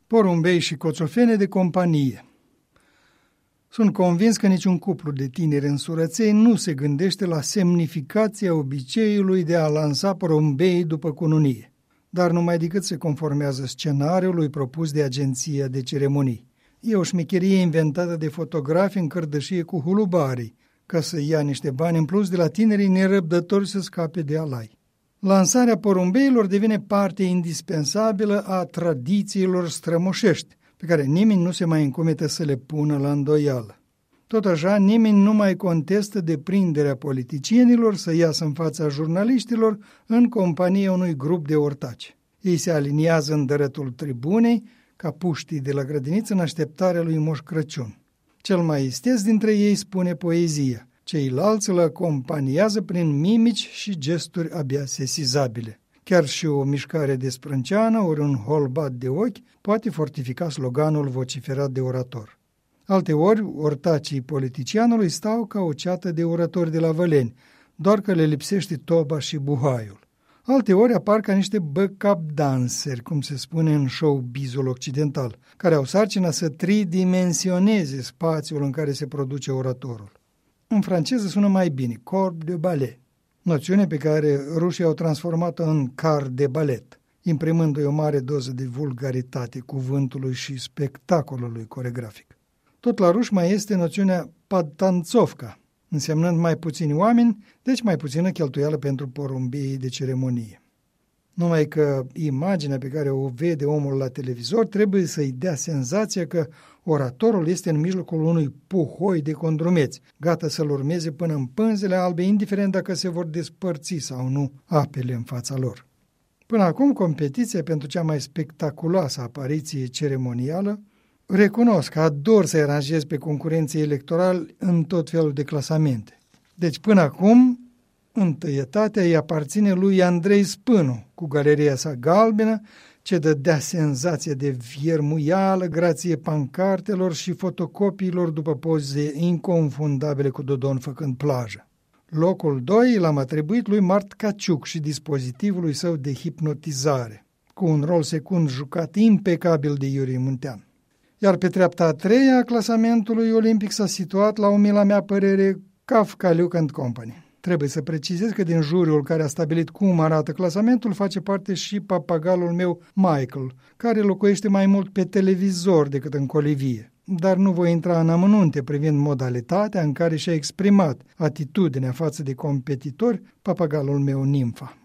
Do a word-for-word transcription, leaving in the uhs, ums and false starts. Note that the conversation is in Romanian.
Porumbei și coțofene de companie. Sunt convins că niciun cuplu de tineri însurăței nu se gândește la semnificația obiceiului de a lansa porumbei după cununie, dar numai decât se conformează scenariului propus de agenția de ceremonii. E o șmecherie inventată de fotografi în cărdășie cu hulubarii, ca să ia niște bani în plus de la tinerii nerăbdători să scape de alai. Lansarea porumbeilor devine parte indispensabilă a tradițiilor strămoșești, pe care nimeni nu se mai încumetă să le pună la îndoială. Tot așa, nimeni nu mai contestă deprinderea politicienilor să iasă în fața jurnaliștilor în compania unui grup de ortaci. Ei se aliniază în dărătul tribunei, ca puștii de la grădiniță în așteptarea lui Moș Crăciun. Cel mai isteț dintre ei spune poezia, ceilalți îl acompaniază prin mimici și gesturi abia sesizabile. Chiar și o mișcare de sprânceană ori un holbat de ochi poate fortifica sloganul vociferat de orator. Alteori, ortacii politicianului stau ca o ceată de oratori de la Văleni, doar că le lipsește toba și buhaiul. Alteori apar ca niște backup danseri, cum se spune în show-bizul occidental, care au sarcina să tridimensioneze spațiul în care se produce oratorul. În franceză sună mai bine, corps de ballet, noțiune pe care rușii au transformat-o în car de balet, imprimându-i o mare doză de vulgaritate cuvântului și spectacolului coregrafic. Tot la ruși mai este noțiunea padtanțovka, însemnând mai puțini oameni, deci mai puțină cheltuială pentru porumbeii de ceremonie. Numai că imaginea pe care o vede omul la televizor trebuie să-i dea senzația că oratorul este în mijlocul unui puhoi de condrumeți, gata să-l urmeze până în pânzele albe, indiferent dacă se vor despărți sau nu apele în fața lor. Până acum, competiția pentru cea mai spectaculoasă apariție ceremonială, recunosc că ador să-i aranjez pe concurenții electorali în tot felul de clasamente. Deci până acum, întâietatea îi aparține lui Andrei Spânu, cu galeria sa galbenă, ce dădea senzația de viermuială grație pancartelor și fotocopiilor după poze inconfundabile cu Dodon făcând plajă. Locul doi l-am atribuit lui Mart Caciuc și dispozitivului său de hipnotizare, cu un rol secund jucat impecabil de Iurie Muntean. Iar pe treapta a treia a clasamentului olimpic s-a situat, la umila mea părere, Kafkaliuk and Company. Trebuie să precizez că din juriul care a stabilit cum arată clasamentul face parte și papagalul meu Michael, care locuiește mai mult pe televizor decât în colivie. Dar nu voi intra în amănunte privind modalitatea în care și-a exprimat atitudinea față de competitori papagalul meu Nimfa.